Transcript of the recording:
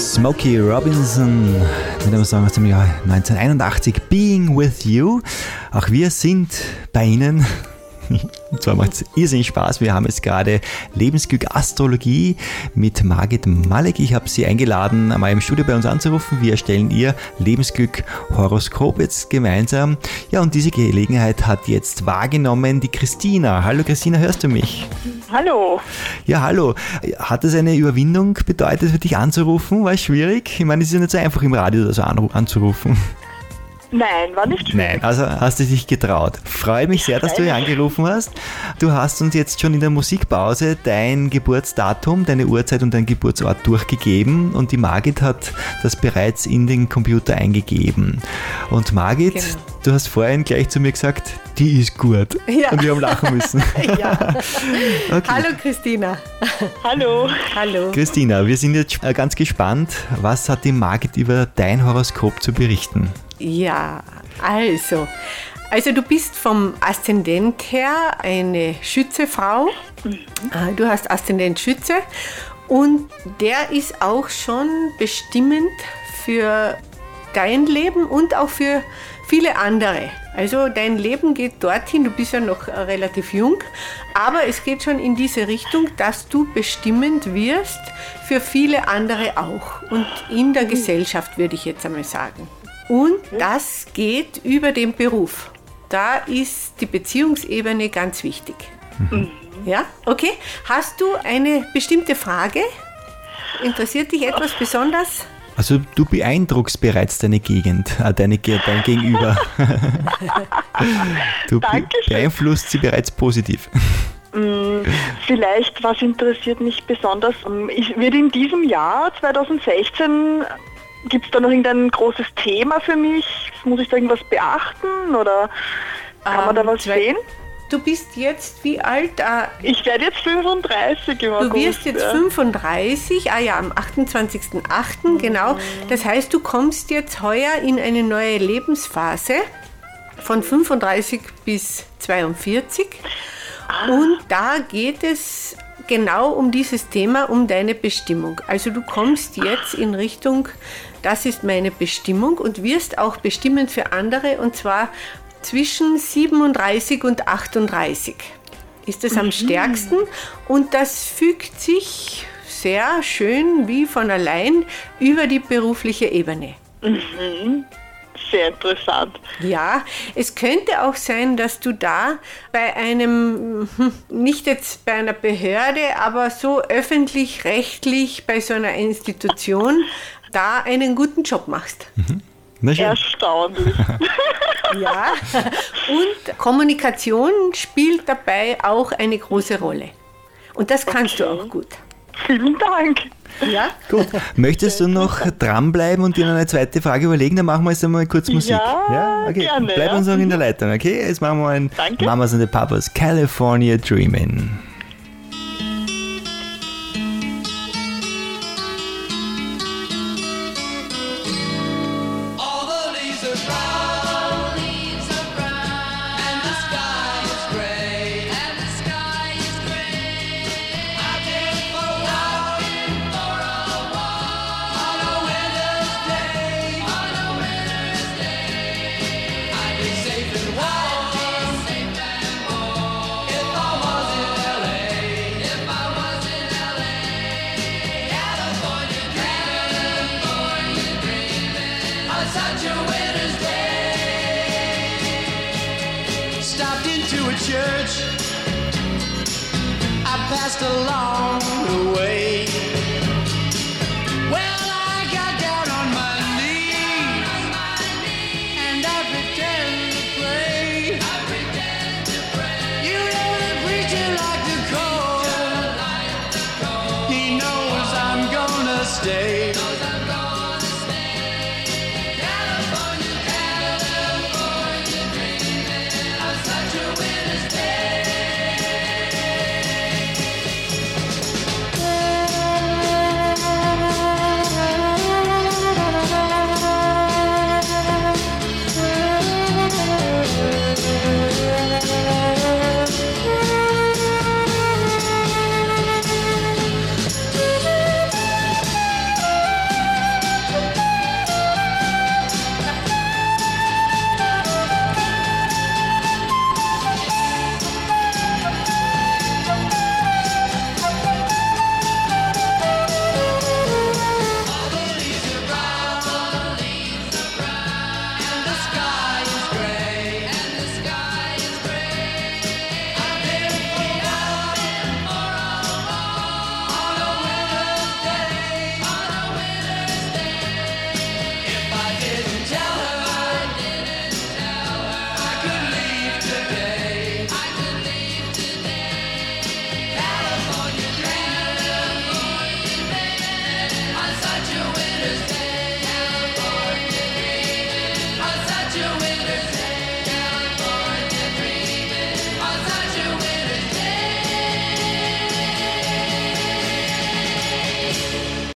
Smokey Robinson mit einem Song aus dem Jahr 1981, Being With You. Auch wir sind bei Ihnen. Und zwar macht es irrsinnig Spaß. Wir haben jetzt gerade Lebensglück Astrologie mit Margit Malek. Ich habe sie eingeladen, einmal im Studio bei uns anzurufen. Wir erstellen ihr Lebensglück Horoskop jetzt gemeinsam. Ja, und diese Gelegenheit hat jetzt wahrgenommen die Christina. Hallo Christina, hörst du mich? Hallo. Ja, hallo. Hat es eine Überwindung bedeutet für dich anzurufen? War es schwierig? Ich meine, es ist ja nicht so einfach im Radio so anzurufen. Nein, war nicht schwierig. Nein, also hast du dich getraut. Freue mich sehr, dass du hier angerufen hast. Du hast uns jetzt schon in der Musikpause dein Geburtsdatum, deine Uhrzeit und dein Geburtsort durchgegeben und die Margit hat das bereits in den Computer eingegeben. Und Margit, genau. Du hast vorhin gleich zu mir gesagt, die ist gut. Ja. Und wir haben lachen müssen. Ja. Okay. Hallo Christina. Hallo. Hallo. Christina, wir sind jetzt ganz gespannt. Was hat die Margit über dein Horoskop zu berichten? Ja, also du bist vom Aszendent her eine Schützefrau. Du hast Aszendent Schütze und der ist auch schon bestimmend für dein Leben und auch für viele andere. Also dein Leben geht dorthin, du bist ja noch relativ jung, aber es geht schon in diese Richtung, dass du bestimmend wirst für viele andere auch und in der Gesellschaft, würde ich jetzt einmal sagen. Und das geht über den Beruf. Da ist die Beziehungsebene ganz wichtig. Ja, okay. Hast du eine bestimmte Frage? Interessiert dich etwas besonders? Also du beeindruckst bereits deine Gegend, dein Gegenüber. Du beeinflusst sie bereits positiv. Vielleicht, was interessiert mich besonders? Wird in diesem Jahr 2016... Gibt es da noch irgendein großes Thema für mich? Muss ich da irgendwas beachten oder kann man da was sehen? Du bist jetzt wie alt? Ich werde jetzt 35 im August. Du wirst jetzt 35, am 28.08., genau. Das heißt, du kommst jetzt heuer in eine neue Lebensphase von 35 bis 42. Und da geht es genau um dieses Thema, um deine Bestimmung. Also du kommst jetzt in Richtung, das ist meine Bestimmung und wirst auch bestimmend für andere und zwar zwischen 37 und 38 ist es am stärksten und das fügt sich sehr schön wie von allein über die berufliche Ebene. Sehr interessant. Ja, es könnte auch sein, dass du da bei einem, nicht jetzt bei einer Behörde, aber so öffentlich-rechtlich bei so einer Institution, da einen guten Job machst. Erstaunlich. Ja, und Kommunikation spielt dabei auch eine große Rolle. Und das kannst du auch gut. Vielen Dank. Ja? Gut. Möchtest du noch dranbleiben und dir eine zweite Frage überlegen? Dann machen wir jetzt einmal kurz Musik. Ja, okay. Gerne. Bleib uns noch in der Leitung, okay? Jetzt machen wir ein Mamas and the Papas California Dreamin'. Church I passed along the way.